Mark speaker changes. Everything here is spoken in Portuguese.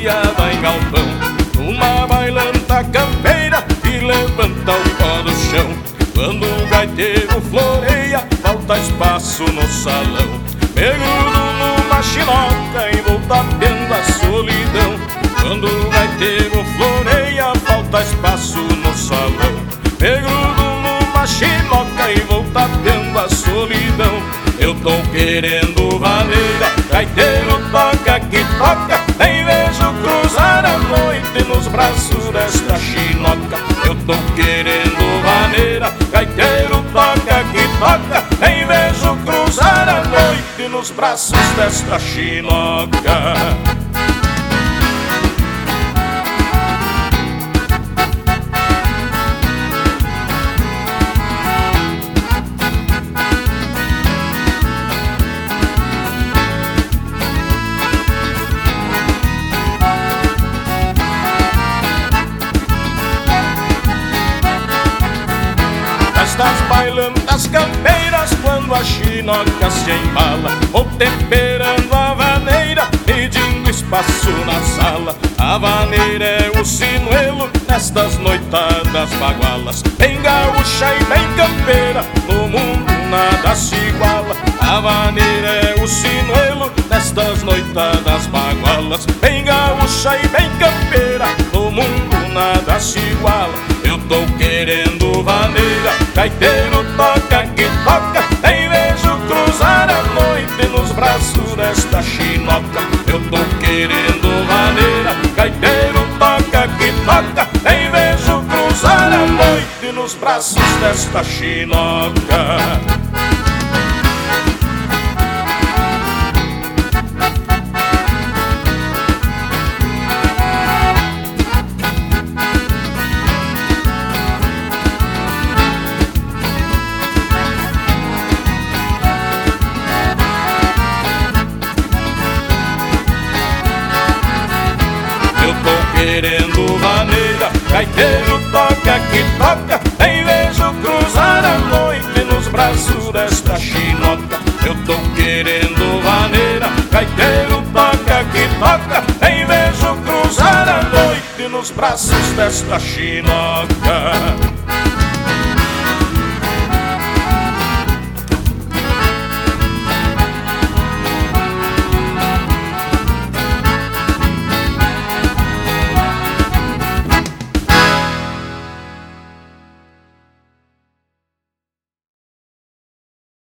Speaker 1: criada em galpão, uma bailanta campeira que levanta o pó do chão. Quando o gaiteiro floreia, falta espaço no salão. Peludo numa chinoca, envoltando a solidão. Quando o gaiteiro floreia, falta espaço no salão. Peludo numa chinoca, envoltando a solidão. Eu tô querendo vaneira, gaiteiro toca que toca. Nem vejo cruzar a noite nos braços desta chinoca. Eu tô querendo vaneira, gaiteiro toca que toca. Nem vejo cruzar a noite nos braços desta chinoca. Das bailantas campeiras, quando a chinoca se embala, vou temperando a vaneira, pedindo espaço na sala. A vaneira é o sinuelo nestas noitadas bagualas, bem gaúcha e bem campeira, no mundo nada se iguala. A vaneira é o sinuelo nestas noitadas bagualas, bem gaúcha e bem campeira, no mundo nada se iguala. Eu tô querendo vaneira, gaiteiro toca que toca. Nem vejo cruzar a noite nos braços desta chinoca. Eu tô querendo vaneira, gaiteiro toca que toca. Nem vejo cruzar a noite nos braços desta chinoca. Querendo vaneira, gaiteiro toca que toca. Nem vejo cruzar a noite nos braços desta chinoca. Eu tô querendo vaneira, gaiteiro toca que toca. Nem vejo cruzar a noite nos braços desta chinoca.